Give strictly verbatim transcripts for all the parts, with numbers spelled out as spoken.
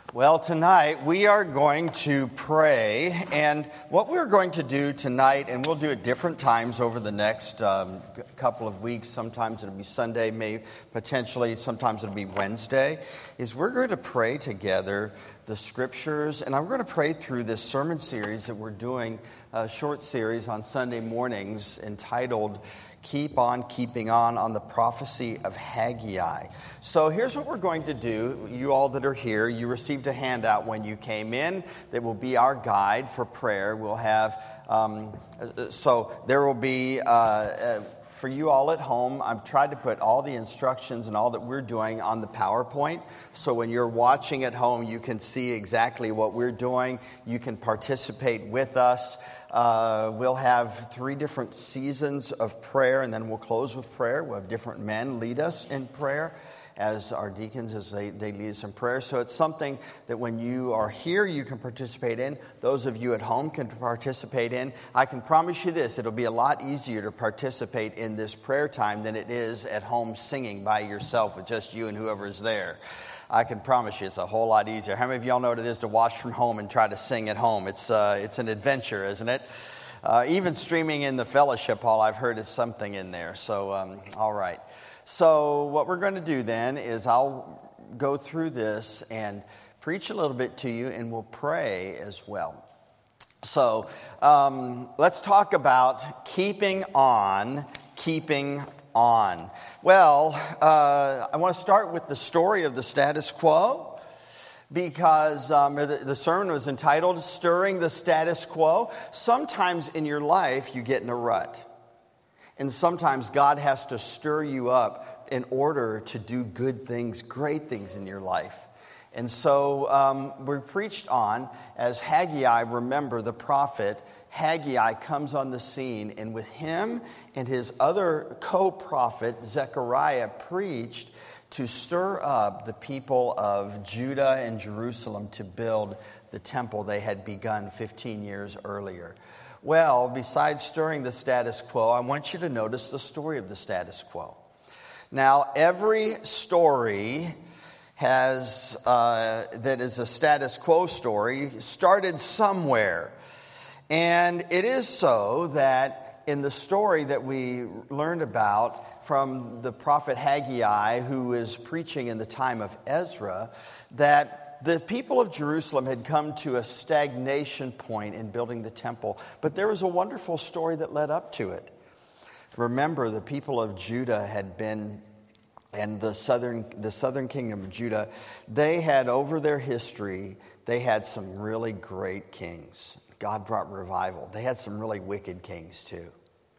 Well, tonight we are going to pray, and what we're going to do tonight, and we'll do it different times over the next um, couple of weeks, sometimes it'll be Sunday, maybe potentially, sometimes it'll be Wednesday, is we're going to pray together the scriptures, and I'm going to pray through this sermon series that we're doing, a short series on Sunday mornings entitled Keep On Keeping On on the Prophecy of Haggai. So here's what we're going to do. You all that are here, you received a handout when you came in that will be our guide for prayer. We'll have, um, so there will be, uh, uh, for you all at home, I've tried to put all the instructions and all that we're doing on the PowerPoint. So when you're watching at home, you can see exactly what we're doing. You can participate with us. Uh, we'll have three different seasons of prayer, and then we'll close with prayer. We'll have different men lead us in prayer as our deacons, as they, they lead us in prayer. So it's something that when you are here, you can participate in. Those of you at home can participate in. I can promise you this, it'll be a lot easier to participate in this prayer time than it is at home singing by yourself with just you and whoever's there. I can promise you it's a whole lot easier. How many of y'all know what it is to watch from home and try to sing at home? It's uh, it's an adventure, isn't it? Uh, even streaming in the fellowship hall, I've heard it's something in there. So, um, all right. So what we're going to do then is I'll go through this and preach a little bit to you, and we'll pray as well. So um, let's talk about keeping on, keeping on. Well, uh, I want to start with the story of the status quo, because um, the, the sermon was entitled Stirring the Status Quo. Sometimes in your life you get in a rut, and sometimes God has to stir you up in order to do good things, great things in your life. And so um, we're preached on as Haggai, remember the prophet, Haggai comes on the scene, and with him and his other co-prophet, Zechariah, preached to stir up the people of Judah and Jerusalem to build the temple they had begun fifteen years earlier. Well, besides stirring the status quo, I want you to notice the story of the status quo. Now, every story has uh, that is a status quo story started somewhere. And it is so that in the story that we learned about from the prophet Haggai, who is preaching in the time of Ezra, that the people of Jerusalem had come to a stagnation point in building the temple. But there was a wonderful story that led up to it. Remember, the people of Judah had been, and the southern, the southern kingdom of Judah, they had over their history, they had some really great kings. God brought revival. They had some really wicked kings too.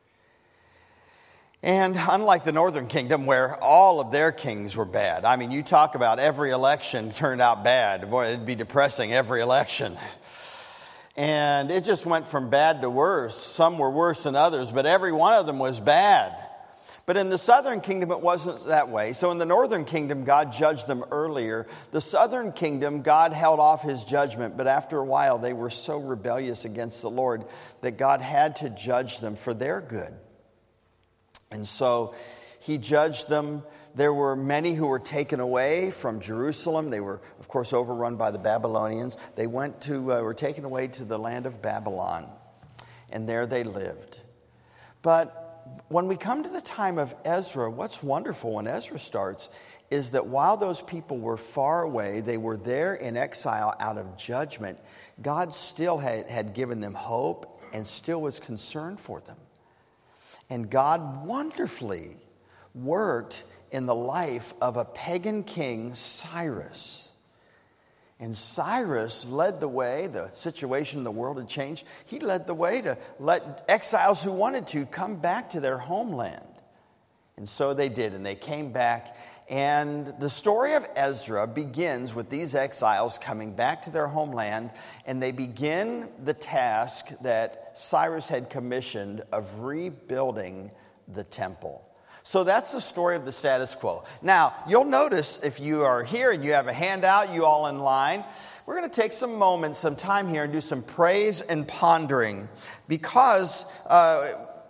And unlike the northern kingdom where all of their kings were bad. I mean, you talk about every election turned out bad. Boy, it'd be depressing, every election. And it just went from bad to worse. Some were worse than others, but every one of them was bad. But in the southern kingdom, it wasn't that way. So in the northern kingdom, God judged them earlier. The southern kingdom, God held off his judgment. But after a while, they were so rebellious against the Lord that God had to judge them for their good. And so he judged them. There were many who were taken away from Jerusalem. They were, of course, overrun by the Babylonians. They went to, uh, were taken away to the land of Babylon. And there they lived. But when we come to the time of Ezra, what's wonderful when Ezra starts is that while those people were far away, they were there in exile out of judgment, God still had, had given them hope and still was concerned for them. And God wonderfully worked in the life of a pagan king, Cyrus. And Cyrus led the way. The situation in the world had changed. He led the way to let exiles who wanted to come back to their homeland. And so they did, and they came back. And the story of Ezra begins with these exiles coming back to their homeland, and they begin the task that Cyrus had commissioned of rebuilding the temple. So that's the story of the status quo. Now, you'll notice if you are here and you have a handout, you all in line, we're going to take some moments, some time here and do some praise and pondering, because uh,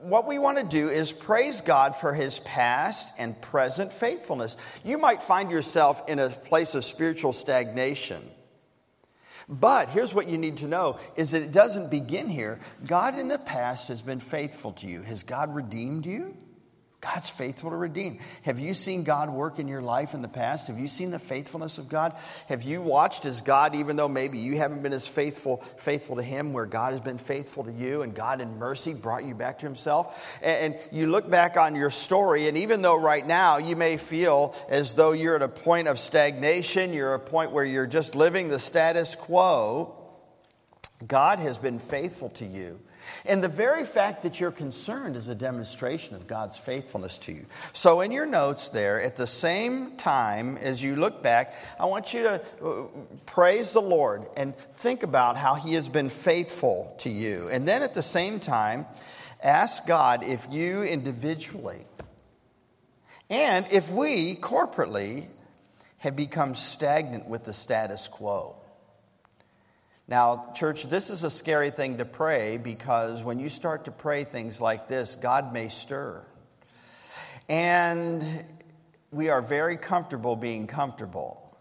what we want to do is praise God for his past and present faithfulness. You might find yourself in a place of spiritual stagnation. But here's what you need to know, is that it doesn't begin here. God in the past has been faithful to you. Has God redeemed you? God's faithful to redeem. Have you seen God work in your life in the past? Have you seen the faithfulness of God? Have you watched as God, even though maybe you haven't been as faithful faithful to him, where God has been faithful to you, and God in mercy brought you back to himself? And you look back on your story, and even though right now you may feel as though you're at a point of stagnation, you're at a point where you're just living the status quo, God has been faithful to you. And the very fact that you're concerned is a demonstration of God's faithfulness to you. So in your notes there, at the same time as you look back, I want you to praise the Lord and think about how he has been faithful to you. And then at the same time, ask God if you individually and if we corporately have become stagnant with the status quo. Now, church, this is a scary thing to pray, because when you start to pray things like this, God may stir. And we are very comfortable being comfortable.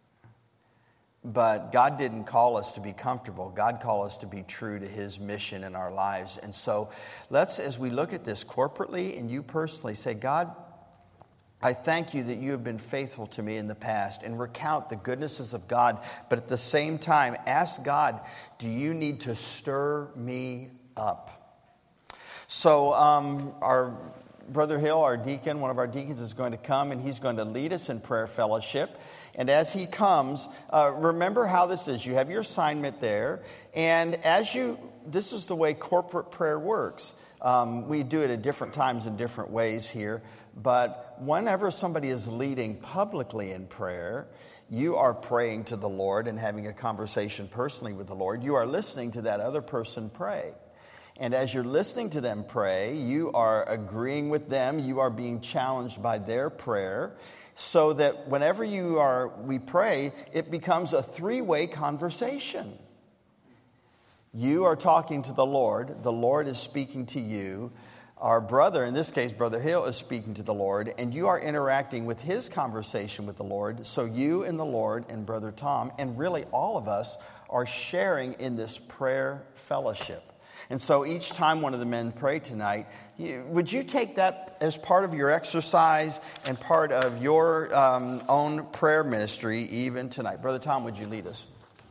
But God didn't call us to be comfortable. God called us to be true to his mission in our lives. And so let's, as we look at this corporately and you personally, say, God, I thank you that you have been faithful to me in the past, and recount the goodnesses of God. But at the same time, ask God, do you need to stir me up? So um, our Brother Hill, our deacon, one of our deacons, is going to come, and he's going to lead us in prayer fellowship. And as he comes, uh, remember how this is. You have your assignment there. And as you, this is the way corporate prayer works. Um, we do it at different times in different ways here. But whenever somebody is leading publicly in prayer, you are praying to the Lord and having a conversation personally with the Lord. You are listening to that other person pray. And as you're listening to them pray, you are agreeing with them. You are being challenged by their prayer, so that whenever you are, we pray, it becomes a three-way conversation. You are talking to the Lord. The Lord is speaking to you. Our brother, in this case, Brother Hill, is speaking to the Lord, and you are interacting with his conversation with the Lord. So you and the Lord and Brother Tom, and really all of us, are sharing in this prayer fellowship. And so each time one of the men pray tonight, you, would you take that as part of your exercise and part of your um, own prayer ministry even tonight? Brother Tom, would you lead us?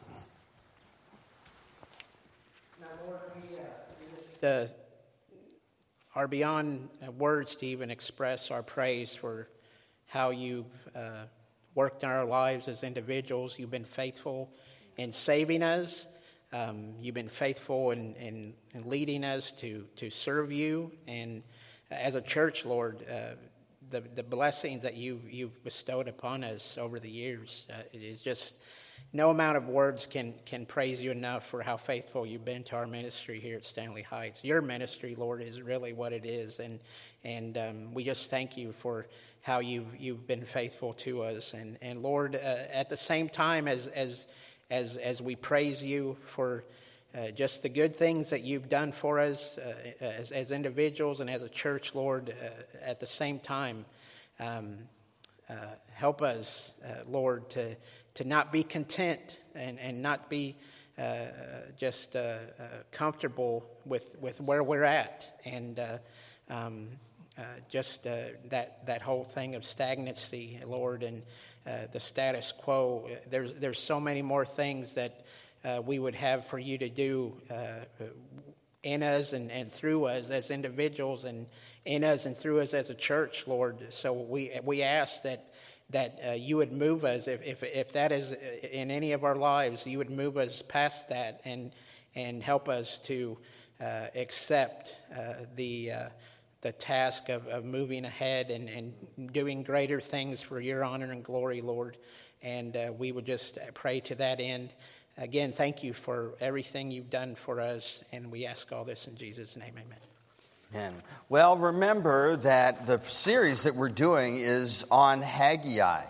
Now, Lord, we, uh, the are beyond words to even express our praise for how you've uh, worked in our lives as individuals. You've been faithful in saving us. Um, you've been faithful in, in, in leading us to, to serve you. And as a church, Lord, uh, the, the blessings that you, you've bestowed upon us over the years, uh, it is just no amount of words can can praise you enough for how faithful you've been to our ministry here at Stanley Heights. Your ministry, Lord, is really what it is, and and um, we just thank you for how you've you've been faithful to us. And and Lord, uh, at the same time as as as as we praise you for uh, just the good things that you've done for us uh, as as individuals and as a church, Lord, uh, at the same time, um, uh, help us, uh, Lord, to. to not be content and, and not be uh, just uh, uh, comfortable with, with where we're at, and uh, um, uh, just uh, that that whole thing of stagnancy, Lord, and uh, the status quo. There's there's so many more things that uh, we would have for you to do uh, in us and, and through us as individuals, and in us and through us as a church, Lord. So we we ask that. that uh, you would move us, if, if if that is in any of our lives, you would move us past that and and help us to uh, accept uh, the uh, the task of, of moving ahead and, and doing greater things for your honor and glory, Lord. And uh, we would just pray to that end. Again, thank you for everything you've done for us, and we ask all this in Jesus' name, amen. Amen. Well, remember that the series that we're doing is on Haggai.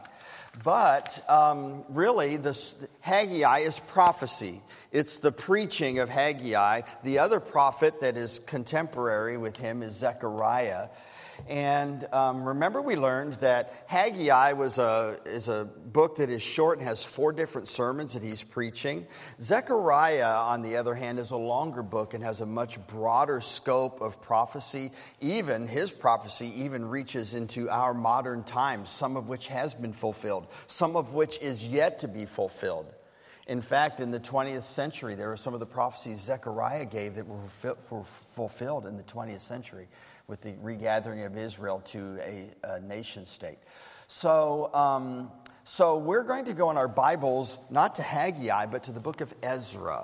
But um, really, this Haggai is prophecy. It's the preaching of Haggai. The other prophet that is contemporary with him is Zechariah. And um, remember, we learned that Haggai was a is a book that is short and has four different sermons that he's preaching. Zechariah, on the other hand, is a longer book and has a much broader scope of prophecy. Even his prophecy even reaches into our modern times, some of which has been fulfilled, some of which is yet to be fulfilled. In fact, in the twentieth century, there are some of the prophecies Zechariah gave that were fulfilled in the twentieth century, with the regathering of Israel to a, a nation state. So, um, so we're going to go in our Bibles, not to Haggai, but to the book of Ezra.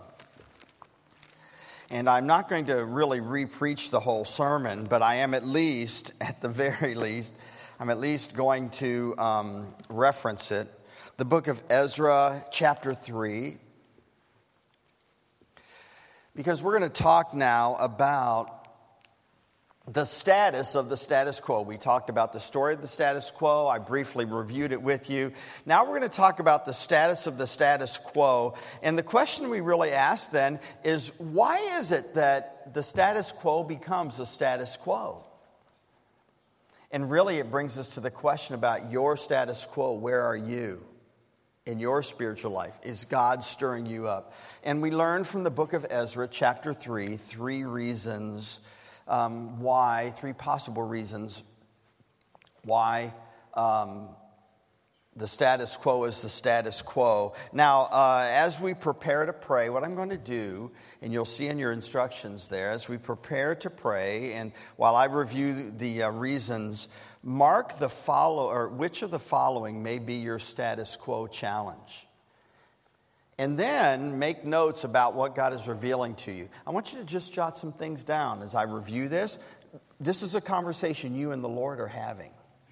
And I'm not going to really re-preach the whole sermon, but I am at least, at the very least, I'm at least going to um, reference it. The book of Ezra, chapter three. Because we're going to talk now about the status of the status quo. We talked about the story of the status quo. I briefly reviewed it with you. Now we're going to talk about the status of the status quo. And the question we really ask then is, why is it that the status quo becomes a status quo? And really it brings us to the question about your status quo. Where are you in your spiritual life? Is God stirring you up? And we learn from the book of Ezra, chapter three, three reasons Um, why, three possible reasons why um, the status quo is the status quo. Now, uh, as we prepare to pray, what I'm going to do, and you'll see in your instructions there, as we prepare to pray, and while I review the uh, reasons, mark the follow, or which of the following may be your status quo challenge. And then make notes about what God is revealing to you. I want you to just jot some things down as I review this. This is a conversation you and the Lord are having.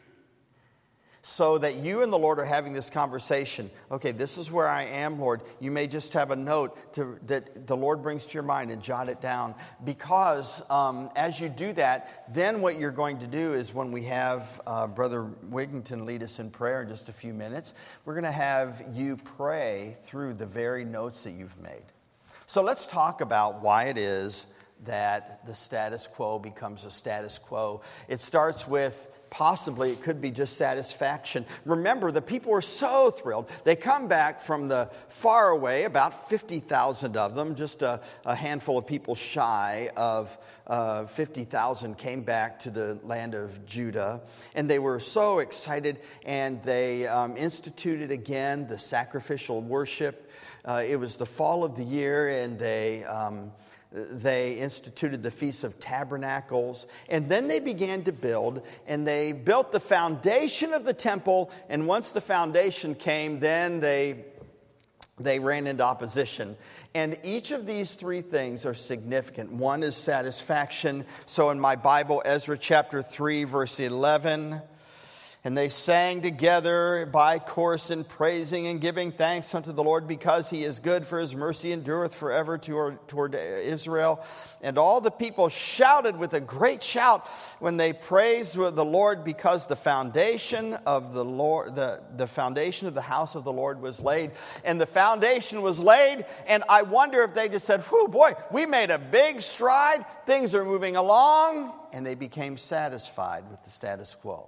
So that you and the Lord are having this conversation. Okay, this is where I am, Lord. You may just have a note to, that the Lord brings to your mind and jot it down. Because um, as you do that, then what you're going to do is when we have uh, Brother Wigington lead us in prayer in just a few minutes, we're going to have you pray through the very notes that you've made. So let's talk about why it is that the status quo becomes a status quo. It starts with possibly it could be just satisfaction. Remember, the people were so thrilled. They come back from the far away, about fifty thousand of them, just a, a handful of people shy of uh, fifty thousand came back to the land of Judah. And they were so excited, and they um, instituted again the sacrificial worship. Uh, it was the fall of the year, and they... Um, They instituted the Feast of Tabernacles, and then they began to build, and they built the foundation of the temple, and once the foundation came, then they, they ran into opposition. And each of these three things are significant. One is satisfaction. So in my Bible, Ezra chapter three, verse eleven... And they sang together by chorus in praising and giving thanks unto the Lord, because he is good, for his mercy endureth forever toward, toward Israel. And all the people shouted with a great shout when they praised the Lord, because the foundation of the Lord, the, the foundation of the house of the Lord was laid. And the foundation was laid, and I wonder if they just said, whew, boy, we made a big stride. Things are moving along. And they became satisfied with the status quo.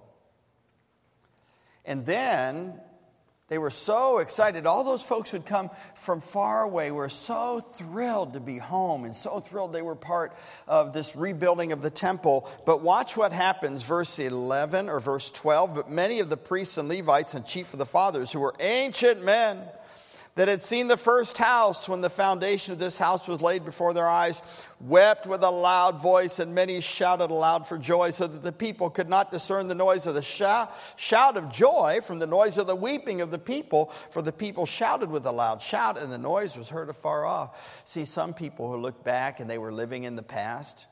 And then they were so excited. All those folks who'd come from far away were so thrilled to be home and so thrilled they were part of this rebuilding of the temple. But watch what happens, verse eleven or verse twelve. But many of the priests and Levites and chief of the fathers, who were ancient men, that had seen the first house when the foundation of this house was laid before their eyes, wept with a loud voice, and many shouted aloud for joy, so that the people could not discern the noise of the shout, shout of joy from the noise of the weeping of the people, for the people shouted with a loud shout, and the noise was heard afar off. See, some people who look back and they were living in the past,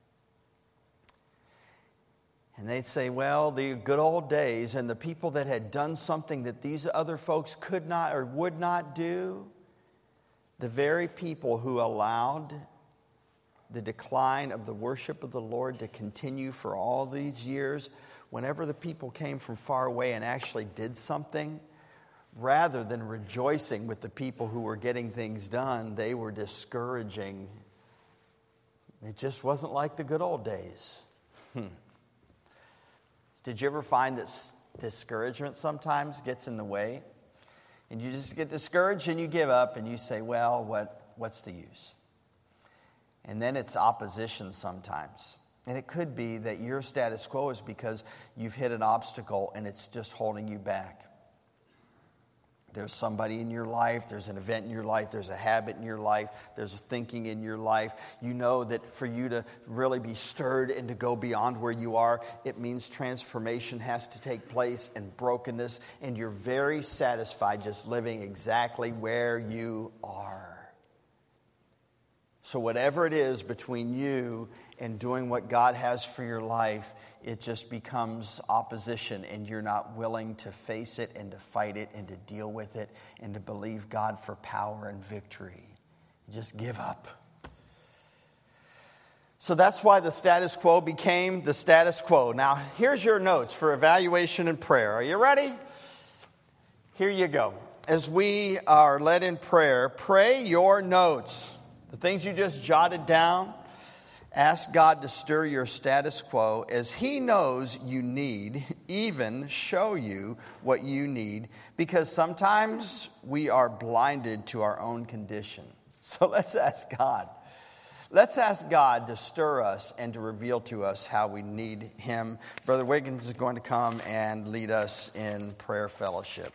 and they'd say, well, the good old days, and the people that had done something that these other folks could not or would not do, the very people who allowed the decline of the worship of the Lord to continue for all these years, whenever the people came from far away and actually did something, rather than rejoicing with the people who were getting things done, they were discouraging. It just wasn't like the good old days. Hmm. Did you ever find that discouragement sometimes gets in the way? And you just get discouraged and you give up and you say, well, what, what's the use? And then it's opposition sometimes. And it could be that your status quo is because you've hit an obstacle and it's just holding you back. There's somebody in your life, there's an event in your life, there's a habit in your life, there's a thinking in your life. You know that for you to really be stirred and to go beyond where you are, it means transformation has to take place and brokenness, and you're very satisfied just living exactly where you are. So whatever it is between you and doing what God has for your life, it just becomes opposition, and you're not willing to face it and to fight it and to deal with it and to believe God for power and victory. You just give up. So that's why the status quo became the status quo. Now, here's your notes for evaluation and prayer. Are you ready? Here you go. As we are led in prayer, pray your notes. The things you just jotted down. Ask God to stir your status quo as He knows you need, even show you what you need, because sometimes we are blinded to our own condition. So let's ask God. Let's ask God to stir us and to reveal to us how we need Him. Brother Wiggins is going to come and lead us in prayer fellowship.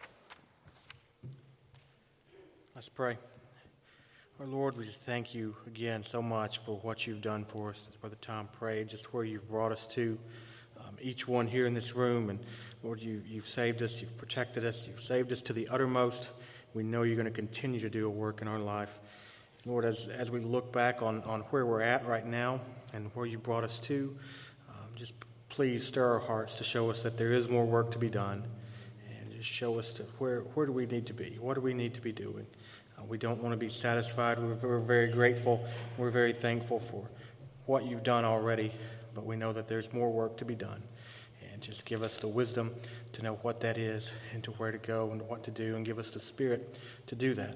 Let's pray. Our Lord, we just thank you again so much for what you've done for us, as Brother Tom prayed, just where you've brought us to, um, each one here in this room. And Lord, you, you've saved us, you've protected us, you've saved us to the uttermost. We know you're going to continue to do a work in our life. Lord, as, as we look back on, on where we're at right now and where you brought us to, um, just please stir our hearts to show us that there is more work to be done, and just show us to where, where do we need to be, what do we need to be doing. Uh, we don't want to be satisfied. We're, we're very grateful. We're very thankful for what you've done already, but we know that there's more work to be done. And just give us the wisdom to know what that is and to where to go and what to do, and give us the spirit to do that.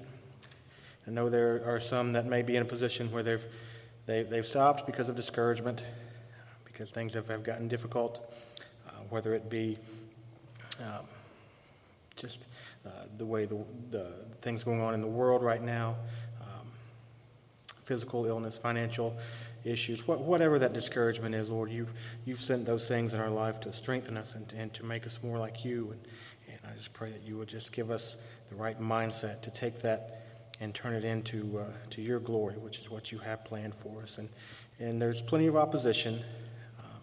I know there are some that may be in a position where they've, they, they've stopped because of discouragement, because things have, have gotten difficult, uh, whether it be um, just uh, the way the, the things going on in the world right now, um, physical illness, financial issues, what, whatever that discouragement is, Lord, you've, you've sent those things in our life to strengthen us and, and to make us more like you. And, and I just pray that you would just give us the right mindset to take that and turn it into uh, to your glory, which is what you have planned for us. And and there's plenty of opposition um,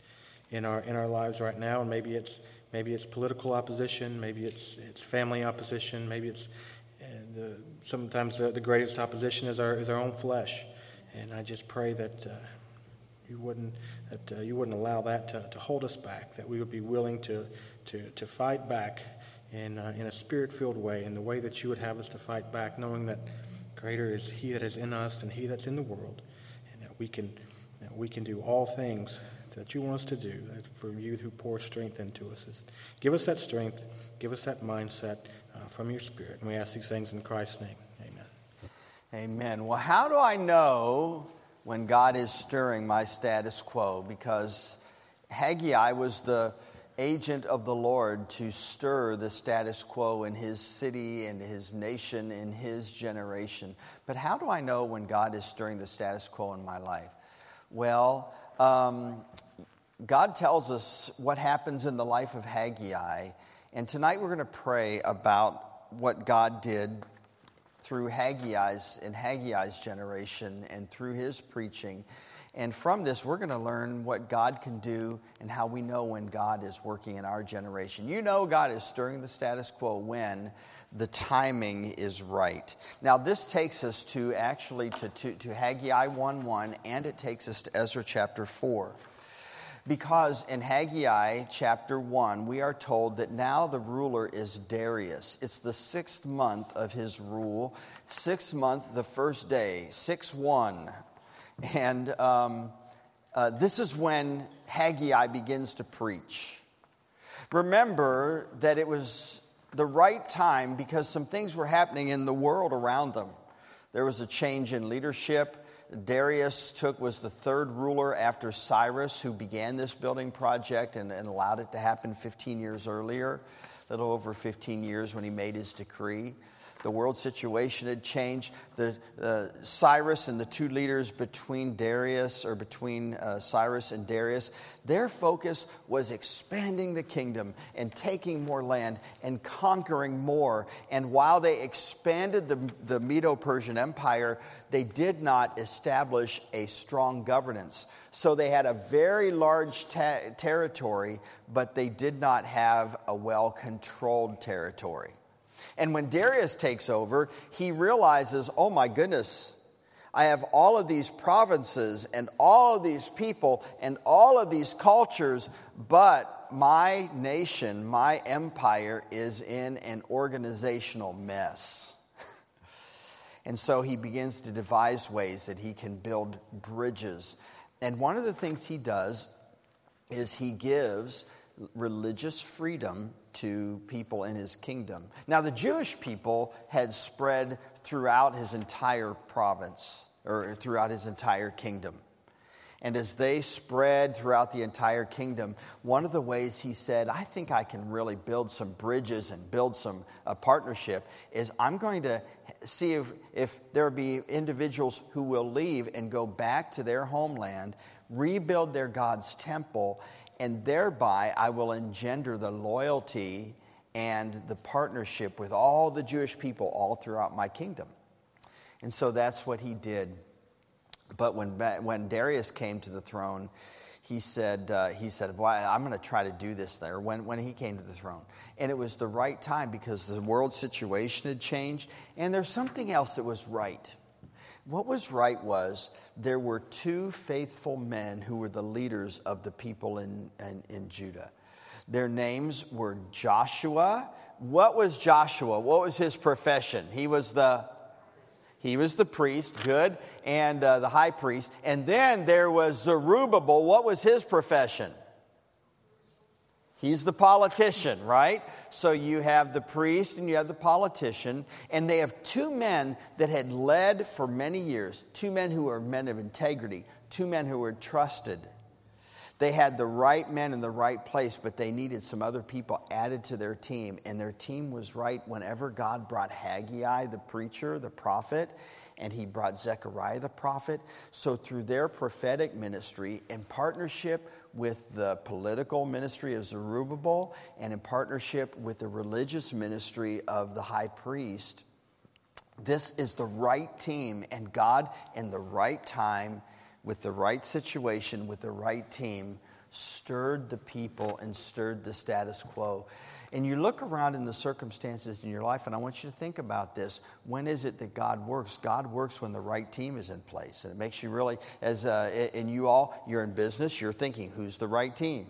in our in our lives right now, and maybe it's maybe it's political opposition, maybe it's it's family opposition, maybe it's uh, the sometimes the, the greatest opposition is our is our own flesh. And I just pray that uh, you wouldn't that uh, you wouldn't allow that to, to hold us back, that we would be willing to to to fight back in uh, in a spirit-filled way, in the way that you would have us to fight back, knowing that greater is He that is in us than he that's in the world, and that we can that we can do all things that you want us to do, that for you who pour strength into us. Is give us that strength, give us that mindset uh, from your Spirit, and we ask these things in Christ's name. Amen. Amen. Well, how do I know when God is stirring my status quo? Because Haggai was the agent of the Lord to stir the status quo in his city and his nation, in his generation. But how do I know when God is stirring the status quo in my life? Well, um, God tells us what happens in the life of Haggai. And tonight we're going to pray about what God did through Haggai's, in Haggai's generation and through his preaching. And from this, we're going to learn what God can do and how we know when God is working in our generation. You know God is stirring the status quo when the timing is right. Now, this takes us to actually to, to, to Haggai one one, and it takes us to Ezra chapter four. Because in Haggai chapter one, we are told that now the ruler is Darius. It's the sixth month of his rule. Sixth month, the first day, six one. And um, uh, this is when Haggai begins to preach. Remember that it was the right time because some things were happening in the world around them. There was a change in leadership. Darius took was the third ruler after Cyrus, who began this building project and, and allowed it to happen fifteen years earlier, a little over fifteen years when he made his decree. The world situation had changed. The uh, Cyrus and the two leaders between Darius, or between uh, Cyrus and Darius, their focus was expanding the kingdom and taking more land and conquering more. And while they expanded the, the Medo-Persian Empire, they did not establish a strong governance. So they had a very large ta- territory, but they did not have a well-controlled territory. And when Darius takes over, he realizes, oh my goodness, I have all of these provinces and all of these people and all of these cultures, but my nation, my empire is in an organizational mess. And so he begins to devise ways that he can build bridges. And one of the things he does is he gives religious freedom to people in his kingdom. Now, the Jewish people had spread throughout his entire province, or throughout his entire kingdom. And as they spread throughout the entire kingdom, one of the ways he said, I think I can really build some bridges and build some uh, partnership, is I'm going to see if, if there be individuals who will leave and go back to their homeland, rebuild their God's temple, and thereby I will engender the loyalty and the partnership with all the Jewish people all throughout my kingdom. And so that's what he did. But when when Darius came to the throne, he said, uh, he said, well, I'm going to try to do this there, when, when he came to the throne. And it was the right time because the world situation had changed. And there's something else that was right. What was right was there were two faithful men who were the leaders of the people in, in, in Judah. Their names were Joshua. What was Joshua? What was his profession? He was the he was the priest, good, and uh, the high priest. And then there was Zerubbabel. What was his profession? He's the politician, right? So you have the priest and you have the politician, and they have two men that had led for many years, two men who were men of integrity, two men who were trusted. They had the right men in the right place, but they needed some other people added to their team, and their team was right whenever God brought Haggai, the preacher, the prophet, and he brought Zechariah the prophet. So through their prophetic ministry, in partnership with the political ministry of Zerubbabel, and in partnership with the religious ministry of the high priest, this is the right team, and God in the right time, with the right situation, with the right team, stirred the people and stirred the status quo. And you look around in the circumstances in your life, and I want you to think about this. When is it that God works? God works when the right team is in place. And it makes you really, as uh, and you all, you're in business, you're thinking, who's the right team?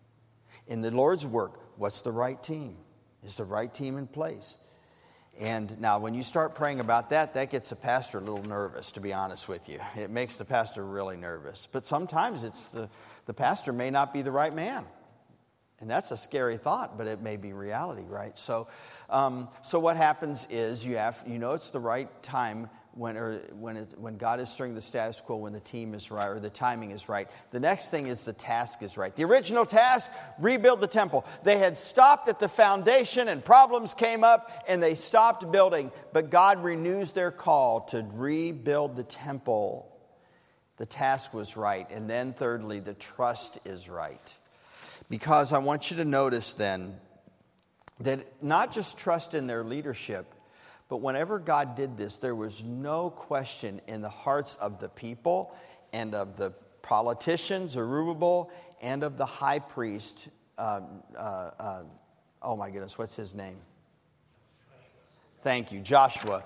In the Lord's work, what's the right team? Is the right team in place? And now when you start praying about that, that gets the pastor a little nervous, to be honest with you. It makes the pastor really nervous. But sometimes it's the, the pastor may not be the right man. And that's a scary thought, but it may be reality, right? So um, so what happens is you have you know it's the right time when or when it, when God is stirring the status quo, when the team is right or the timing is right. The next thing is the task is right. The original task, rebuild the temple. They had stopped at the foundation and problems came up and they stopped building. But God renews their call to rebuild the temple. The task was right. And then thirdly, the trust is right. Because I want you to notice then that not just trust in their leadership, but whenever God did this, there was no question in the hearts of the people and of the politicians, Zerubbabel, and of the high priest. Um, uh, uh, oh my goodness, what's his name? Thank you, Joshua.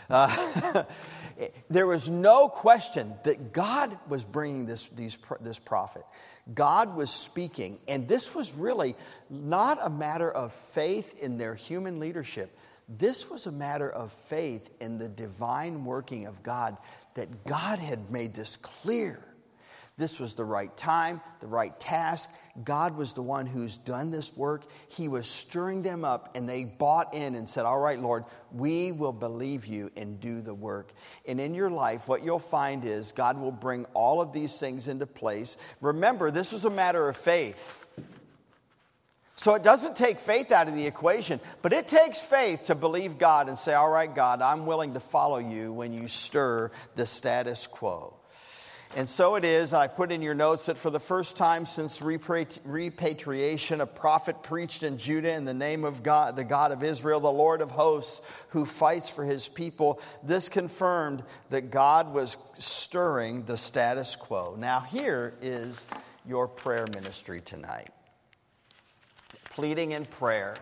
Uh, there was no question that God was bringing this, these, this prophet. God was speaking, and this was really not a matter of faith in their human leadership. This was a matter of faith in the divine working of God, that God had made this clear, This was the right time, the right task. God was the one who's done this work. He was stirring them up, and they bought in and said, all right, Lord, we will believe you and do the work. And in your life, what you'll find is God will bring all of these things into place. Remember, this was a matter of faith. So it doesn't take faith out of the equation, but it takes faith to believe God and say, all right, God, I'm willing to follow you when you stir the status quo. And so it is, I put in your notes that for the first time since repatriation, a prophet preached in Judah in the name of God, the God of Israel, the Lord of hosts, who fights for his people. This confirmed that God was stirring the status quo. Now here is your prayer ministry tonight. Pleading in prayer.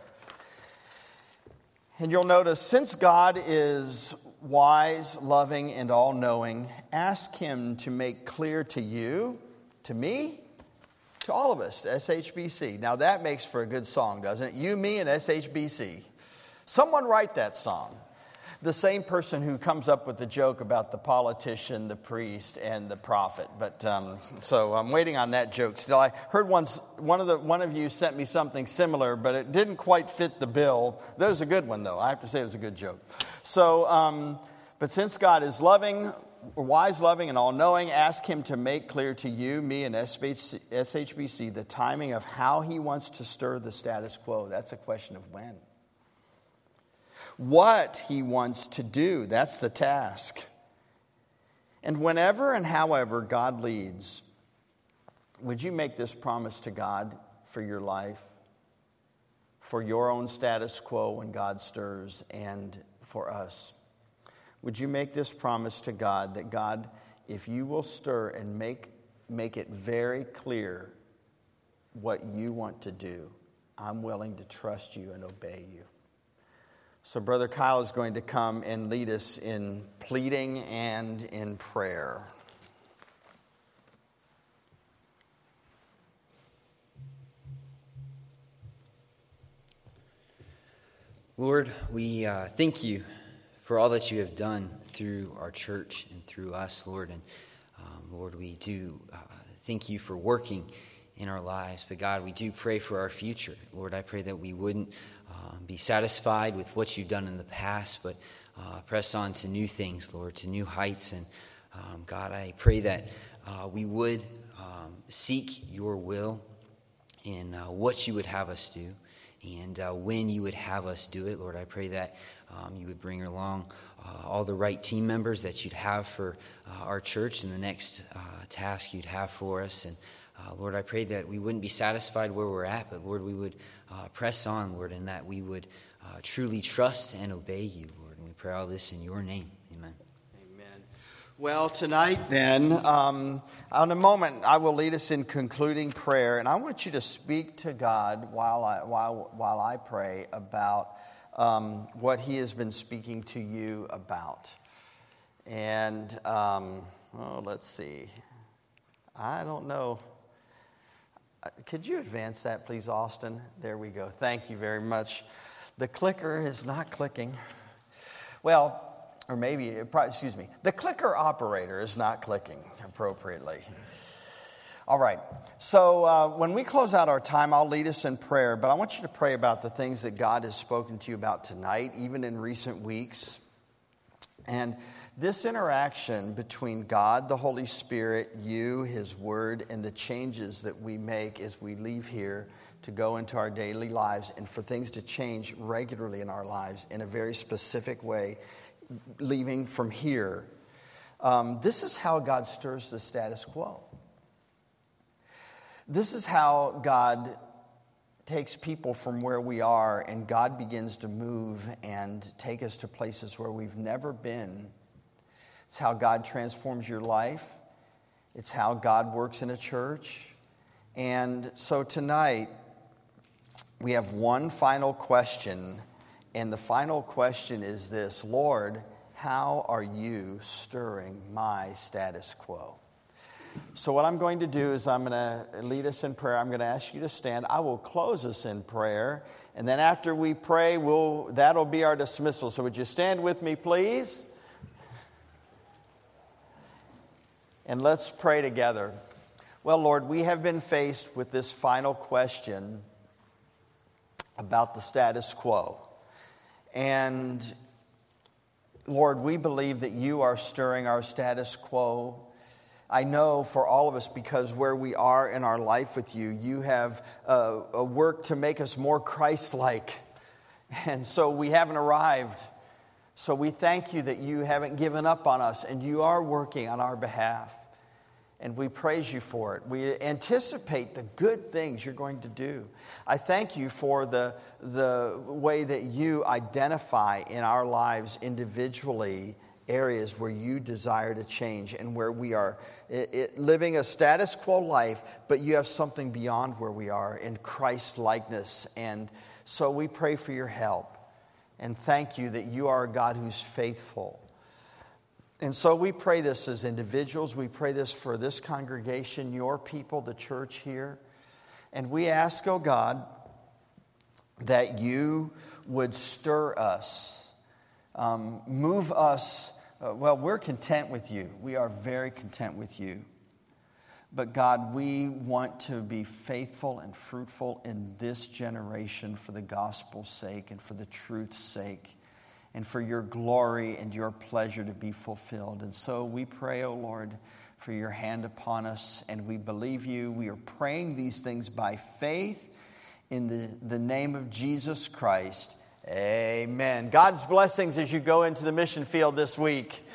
And you'll notice, since God is wise, loving, and all-knowing, ask him to make clear to you, to me, to all of us, to S H B C. Now that makes for a good song, doesn't it? You, me, and S H B C. Someone write that song. The same person who comes up with the joke about the politician, the priest, and the prophet. But um, so I'm waiting on that joke still. I heard once one of the one of you sent me something similar, but it didn't quite fit the bill. That was a good one, though. I have to say it was a good joke. So, um, but since God is loving, wise, loving, and all-knowing, ask him to make clear to you, me, and S H B C the timing of how he wants to stir the status quo. That's a question of when. What he wants to do, that's the task. And whenever and however God leads, would you make this promise to God for your life, for your own status quo when God stirs, and for us? Would you make this promise to God that, God, if you will stir and make, make it very clear what you want to do, I'm willing to trust you and obey you. So Brother Kyle is going to come and lead us in pleading and in prayer. Lord, we uh, thank you for all that you have done through our church and through us, Lord. And um, Lord, we do uh, thank you for working in our lives. But God, we do pray for our future. Lord, I pray that we wouldn't uh, be satisfied with what you've done in the past, but uh, press on to new things, Lord, to new heights. And um, God, I pray that uh, we would um, seek your will in uh, what you would have us do. And uh, when you would have us do it, Lord, I pray that um, you would bring along uh, all the right team members that you'd have for uh, our church and the next uh, task you'd have for us. And uh, Lord, I pray that we wouldn't be satisfied where we're at, but Lord, we would uh, press on, Lord, and that we would uh, truly trust and obey you, Lord. And we pray all this in your name. Amen. Well, tonight then, um, in a moment, I will lead us in concluding prayer, and I want you to speak to God while I while while I pray about um, what He has been speaking to you about. And um, oh, let's see, I don't know. Could you advance that, please, Austin? There we go. Thank you very much. The clicker is not clicking. Well. Or maybe, excuse me, the clicker operator is not clicking appropriately. All right. So uh, when we close out our time, I'll lead us in prayer. But I want you to pray about the things that God has spoken to you about tonight, even in recent weeks. And this interaction between God, the Holy Spirit, you, His Word, and the changes that we make as we leave here to go into our daily lives and for things to change regularly in our lives in a very specific way, leaving from here. Um, this is how God stirs the status quo. This is how God takes people from where we are, and God begins to move and take us to places where we've never been. It's how God transforms your life. It's how God works in a church. And so tonight, we have one final question. And the final question is this: Lord, how are you stirring my status quo? So what I'm going to do is I'm going to lead us in prayer. I'm going to ask you to stand. I will close us in prayer. And then after we pray, we'll, that'll be our dismissal. So would you stand with me, please? And let's pray together. Well, Lord, we have been faced with this final question about the status quo. And Lord, we believe that you are stirring our status quo. I know for all of us, because where we are in our life with you, you have a, a work to make us more Christ-like. And so we haven't arrived. So we thank you that you haven't given up on us and you are working on our behalf. And we praise you for it. We anticipate the good things you're going to do. I thank you for the, the way that you identify in our lives individually areas where you desire to change and where we are it, it, living a status quo life, but you have something beyond where we are in Christ likeness. And so we pray for your help and thank you that you are a God who's faithful. And so we pray this as individuals. We pray this for this congregation, your people, the church here. And we ask, oh God, that you would stir us, um, move us. Uh, well, we're content with you. We are very content with you. But God, we want to be faithful and fruitful in this generation for the gospel's sake and for the truth's sake, and for your glory and your pleasure to be fulfilled. And so we pray, O Lord, for your hand upon us, and we believe you. We are praying these things by faith in the, the name of Jesus Christ. Amen. God's blessings as you go into the mission field this week.